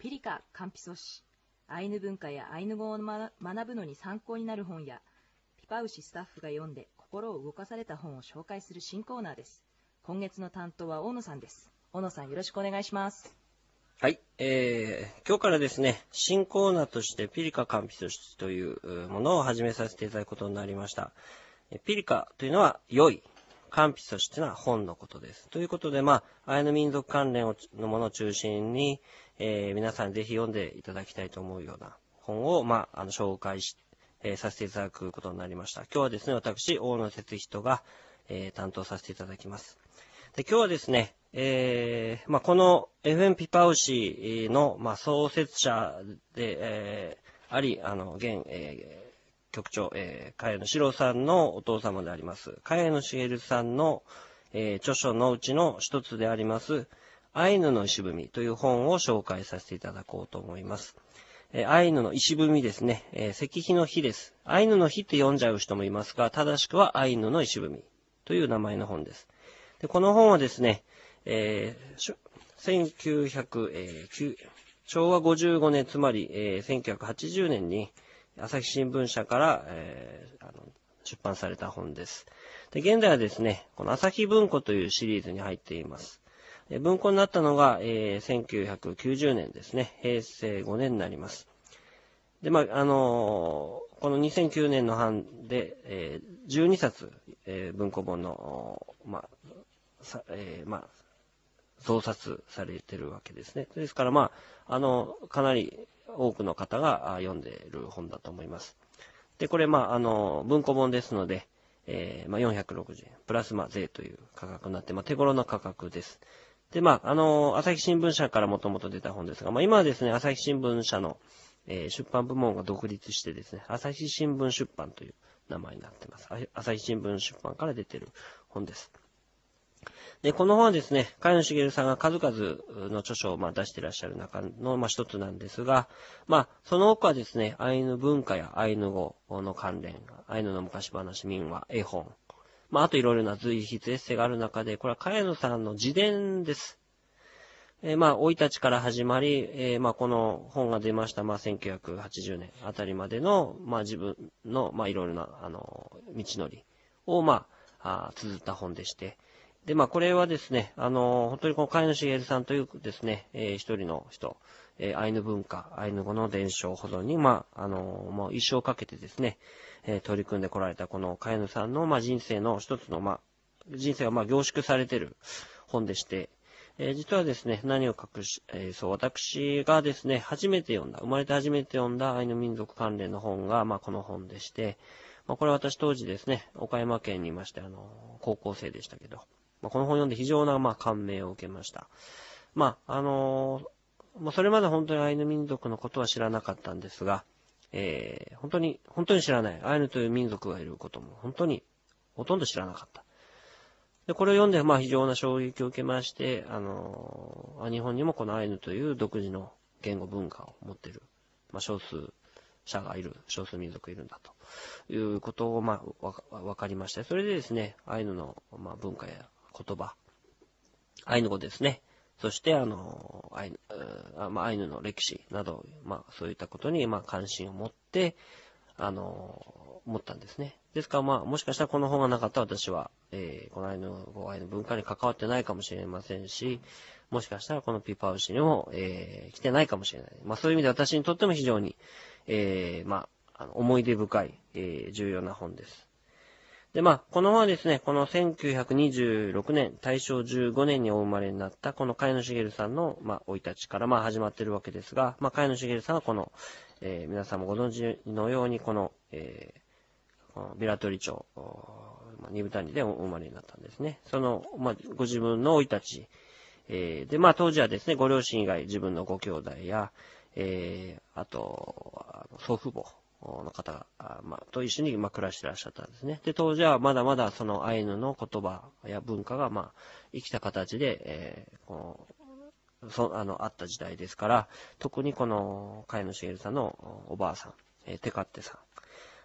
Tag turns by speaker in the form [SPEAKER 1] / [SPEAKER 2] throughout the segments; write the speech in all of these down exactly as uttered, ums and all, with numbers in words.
[SPEAKER 1] ピリカ・カンピソ氏、アイヌ文化やアイヌ語を学ぶのに参考になる本や、ピパウシスタッフが読んで心を動かされた本を紹介する新コーナーです。今月の担当は大野さんです。大野さん、よろしくお願いします。
[SPEAKER 2] はい、えー、今日からですね、新コーナーとしてピリカ・カンピソ氏というものを始めさせていただくことになりました。ピリカというのは良い、カンピソ氏というのは本のことです。ということで、まあ、アイヌ民族関連のものを中心に、えー、皆さんぜひ読んでいただきたいと思うような本を、まあ、あの紹介し、えー、させていただくことになりました。今日はですね、私、大野哲人が、えー、担当させていただきます。で今日はですね、えーまあ、この エフエム ピパウシの、まあ、創設者で、えー、あり、あの、現、えー、局長、えー、茅野史郎さんのお父様であります、茅野茂さんの、えー、著書のうちの一つであります、アイヌの石踏みという本を紹介させていただこうと思います。えー、アイヌの石踏みですね、えー、石碑の碑です。アイヌの碑って読んじゃう人もいますが、正しくはアイヌの石踏みという名前の本です。でこの本はですね、えー、せんきゅうひゃく、えー、しょうわごじゅうごねん、つまり、えー、せんきゅうひゃくはちじゅうねんに朝日新聞社から、えー、あの出版された本です。で現在はですね、この朝日文庫というシリーズに入っています。で文庫になったのが、えー、せんきゅうひゃくきゅうじゅうねんですね、へいせいごねんになります。で、まあ、あのー、このにせんきゅうねんの版で、えー、じゅうにさつ、えー、文庫本の、まあ、さえー、まあ、増刷されてるわけですね。ですから、まあ、あの、かなり多くの方が読んでいる本だと思います。で、これ、まあ、あの、文庫本ですので、えー、まあ、よんひゃくろくじゅうえん、プラス、まあ、税という価格になって、まあ、手頃な価格です。で、まあ、あの、朝日新聞社からもともと出た本ですが、まあ、今はですね、朝日新聞社の、えー、出版部門が独立してですね、朝日新聞出版という名前になっています。朝日新聞出版から出ている本です。で、この本はですね、茅野茂さんが数々の著書をまあ出していらっしゃる中のまあ一つなんですが、まあ、その多くはですね、アイヌ文化やアイヌ語の関連、アイヌの昔話、民話、絵本、まあ、あといろいろな随筆エッセイがある中で、これは茅野さんの自伝です。えー、まあ、生い立ちから始まり、えー、まあ、この本が出ました、まあ、せんきゅうひゃくはちじゅうねんあたりまでの、まあ、自分の、まあ、いろいろな、あの、道のりを、まあ、あ綴った本でして、で、まあ、これはですね、あの、本当にこの茅野茂さんというですね、えー、一人の人、えー、アイヌ文化、アイヌ語の伝承保存に、まあ、あの、もう一生かけてですね、えー、取り組んでこられたこの茅野さんの、まあ、人生の一つの、まあ、人生が、まあ、凝縮されている本でして、えー、実はですね、何を隠し、えー、そう、私がですね、初めて読んだ、生まれて初めて読んだアイヌ民族関連の本が、まあ、この本でして、まあ、これは私当時ですね、岡山県にいまして、あの、高校生でしたけど、まあ、この本を読んで非常な、まあ、感銘を受けました。まあ、あのー、まあ、それまで本当にアイヌ民族のことは知らなかったんですが、えー、本当に、本当に知らない、アイヌという民族がいることも、本当に、ほとんど知らなかった。で、これを読んで、まあ、非常な衝撃を受けまして、あのー、日本にもこのアイヌという独自の言語文化を持っている、まあ、少数者がいる、少数民族がいるんだということを、まあ、わ、わかりました。それでですね、アイヌの、まあ、文化や言葉、アイヌ語ですね。そして、あの、アイヌ、あまあ、アイヌの歴史など、まあ、そういったことに、まあ、関心を持って、あの、持ったんですね。ですから、まあ、もしかしたらこの本がなかったら私は、えー、このアイヌ語、アイヌ文化に関わってないかもしれませんし、もしかしたらこのピパウシにも、えー、来てないかもしれない。まあ、そういう意味で私にとっても非常に、えー、まあ、あの思い出深い、えー、重要な本です。で、まあ、この本はですね、このせんきゅうひゃくにじゅうろくねん、大正じゅうごねんにお生まれになった、この茅野茂さんの、まあ、生い立ちから、まあ、始まっているわけですが、まあ、茅野茂さんはこの、えー、皆さんもご存知のように、この、えー、このビラトリ町、まあ、二部谷でお生まれになったんですね。その、まあ、ご自分の生い立ち、えー、で、まあ、当時はですね、ご両親以外、自分のご兄弟や、えー、あと、祖父母、の方が、まあ、と一緒に、まあ、暮らしていらっしゃったんですね。で、当時はまだまだそのアイヌの言葉や文化が、まあ、生きた形で、えー、この、そ、あの、あった時代ですから、特にこの、茅野茂さんのおばあさん、えー、テカッテさん。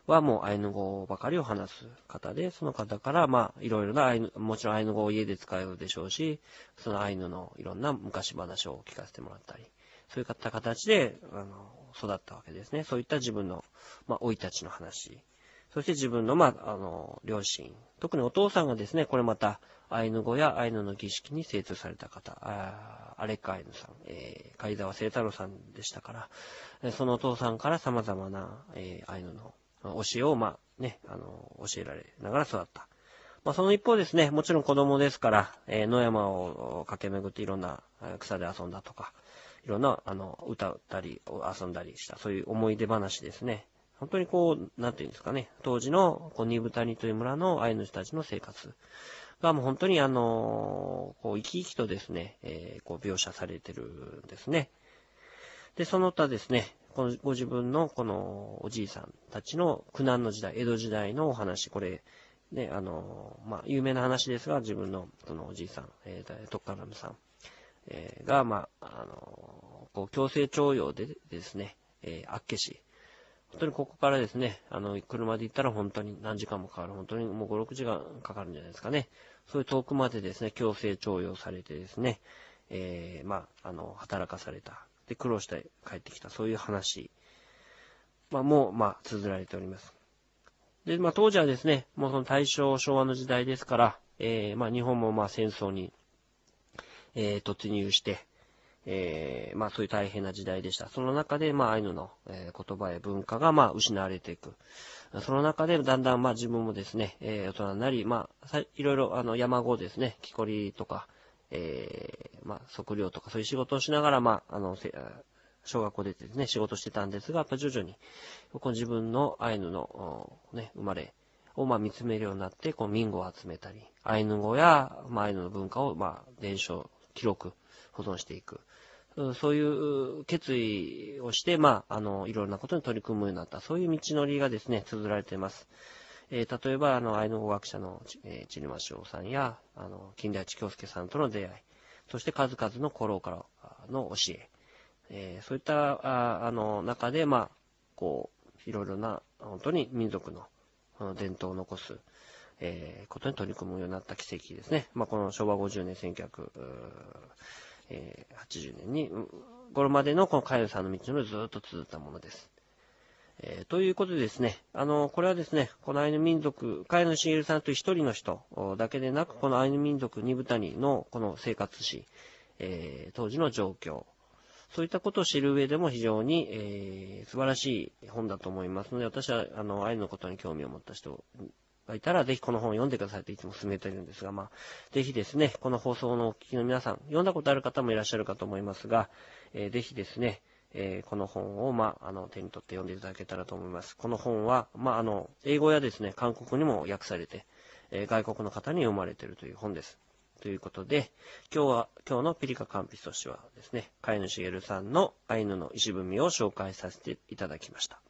[SPEAKER 2] はもうアイヌ語ばかりを話す方で、その方からまあいろいろなアイヌ、もちろんアイヌ語を家で使うでしょうし、そのアイヌのいろんな昔話を聞かせてもらったり、そういった形であの育ったわけですね。そういった自分の、まあ、生い立ちの話、そして自分の、まあ、あの、両親、特にお父さんがですね、これまたアイヌ語やアイヌの儀式に精通された方、あアレッカアイヌさん、えー、貝沢清太郎さんでしたから、そのお父さんから様々な、えー、アイヌの教えを、まあね、あの、教えられながら育った。まあ、その一方ですね、もちろん子供ですから、えー、野山を駆け巡っていろんな草で遊んだとか、いろんな、あの、歌ったり、遊んだりした、そういう思い出話ですね。本当にこう、なんていうんですかね、当時の、こう、ニブタニという村のアイヌ人たちの生活が、もう本当にあの、こう、生き生きとですね、えー、こう、描写されてるんですね。で、その他ですね、このご自分のこのおじいさんたちの苦難の時代、江戸時代のお話、これ、ね、あの、まあ、有名な話ですが、自分のそのおじいさん、えー、トッカラムさん、えー、が、まあ、あの、こう、強制徴用でですね、えー、厚岸、本当にここからですね、あの、車で行ったら本当に何時間もかかる、本当にもうご、ろくじかんかかるんじゃないですかね。そういう遠くまでですね、強制徴用されてですね、えー、まあ、あの、働かされた。で、苦労して帰ってきた、そういう話、まあ、もう、まあ、綴られております。で、まあ、当時はですね、もうその大正、昭和の時代ですから、えー、まあ、日本もまあ、戦争に、えー、突入して、えー、まあ、そういう大変な時代でした。その中で、まあ、アイヌの、えー、言葉や文化が、まあ、失われていく。その中で、だんだん、まあ、自分もですね、えー、大人になり、まあ、いろいろ、あの、山語ですね、木こりとか、えー、まあ、測量とか、そういう仕事をしながら、まあ、あの、小学校でですね、仕事してたんですが、やっぱ徐々に、こう自分のアイヌの、ね、生まれを、まあ、見つめるようになって、こう、民語を集めたり、アイヌ語や、まあ、アイヌの文化を、まあ、伝承、記録、保存していく。そういう決意をして、まあ、あの、いろんなことに取り組むようになった、そういう道のりがですね、綴られています。えー、例えば、あの、アイヌ語学者の、えー、千沼翔さんや、あの、金田一京介さんとの出会い、そして数々の古老からの教え、えー、そういった、あ、あの、中で、まあ、こう、いろいろな、本当に民族の、の伝統を残す、えー、ことに取り組むようになった奇跡ですね。まあ、このしょうわごじゅうねん、せんきゅうひゃくはちじゅうねんに、これまでのこのカエルさんの道のりをずっと続いたものです。えー、ということでですね、あの、これはですね、このアイヌ民族、カエル茂さんという一人の人だけでなく、このアイヌ民族ニブタニのこの生活史、えー、当時の状況、そういったことを知る上でも非常に、えー、素晴らしい本だと思いますので、私は、あの、アイヌのことに興味を持った人がいたら、ぜひこの本を読んでくださいといつも勧めているんですが、まあ、ぜひですね、この放送のお聞きの皆さん、読んだことある方もいらっしゃるかと思いますが、えー、ぜひですね、えー、この本を、まあ、あの、手に取って読んでいただけたらと思います。この本は、まあ、あの、英語やですね、韓国にも訳されて、えー、外国の方に読まれているという本です。ということで、今日は、今日のピリカカンピスト氏はですね、飼い主ゲルさんのアイヌの石踏みを紹介させていただきました。